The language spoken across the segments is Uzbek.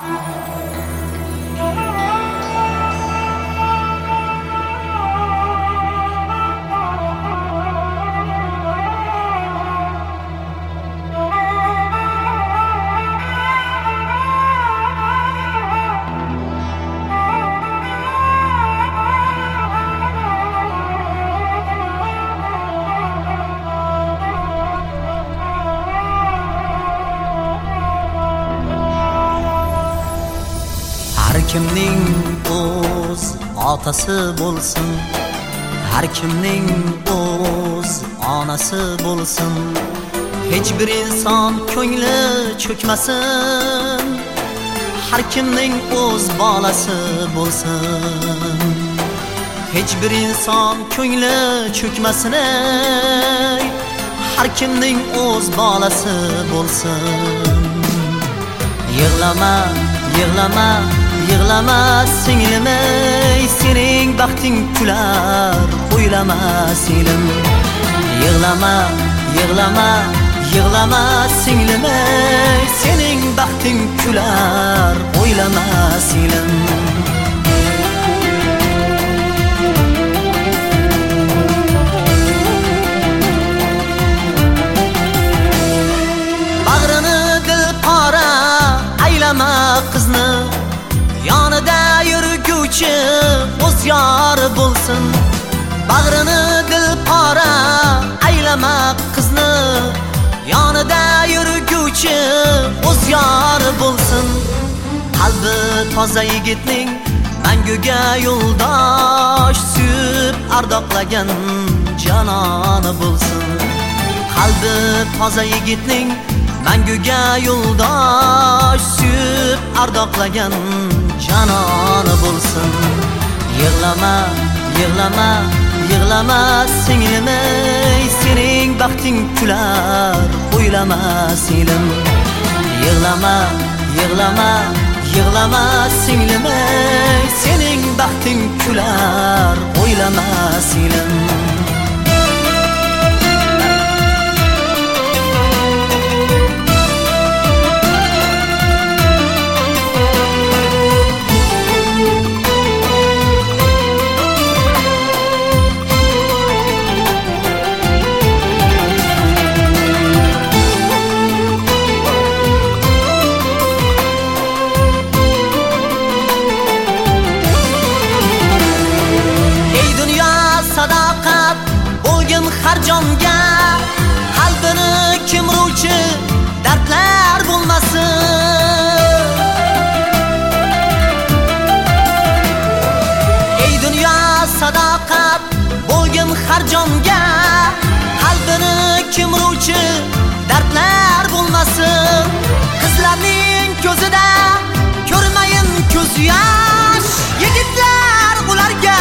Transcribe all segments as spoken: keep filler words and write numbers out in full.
Har kimning o'z otasi bo'lsin, har kimning o'z onasi bo'lsin. Hech bir inson ko'ngli cho'kmasin, har kimning o'z bolasi bo'lsin. Hech bir inson ko'ngli cho'kmasin, har kimning o'z bolasi bo'lsin. Yig'lama, yig'lama, yig'lama singlim, sening baxting kular, o'ylama singlim. Yig'lama, yig'lama, yig'lama singlim, sening baxting kular, o'ylama singlim. Bag'rini dilqora aylama qizni, yonida yurguvchi o'z yori bo'lsin. Bag'rini dilqora aylama qizni, yonida yurguvchi o'z yori bo'lsin. Qalbi toza yigitning manguga yo'ldosh, suyib ardoqlagan janoni bo'lsin. Qalbi toza yigitning manguga yo'ldosh, suyib ardoqlagan janoni bo'lsin. Yig'lama, yig'lama, yig'lama singlim, sening baxting kular, o'ylama singlim. Yig'lama, yig'lama, yig'lama singlim, sening baxting kular, o'ylama singlim. Sadoqat bo'lgin har jonga, qalbini kemiruvchi dardlar bo'lmasin. Ey dunyo sadoqat bo'lgin har jonga, qalbini kemiruvchi dardlar bo'lmasin. Qizlarning ko'zida ko'rmayin ko'z yosh, yigitlar ularga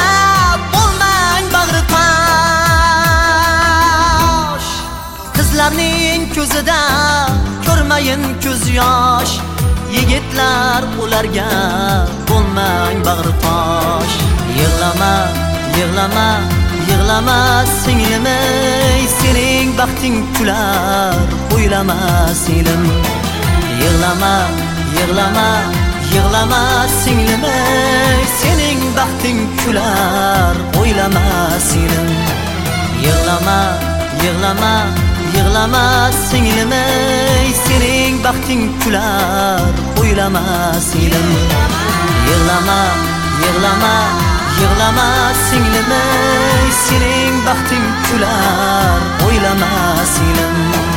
qizlarning ko'zida ko'rmayin ko'z yosh, yigitlar ularga bo'lmang bag'ri tosh. Yig'lama, yig'lama, yig'lama singlim, sening baxting kular, o'ylama singlim. Yig'lama, yig'lama, yig'lama singlim, sening baxting kular, o'ylama singlim. Yig'lama, yig'lama, yig'lama singlim, sening baxting kular, o'ylama singlim. Yig'lama, yig'lama, yig'lama singlim, sening baxting kular, o'ylama singlim.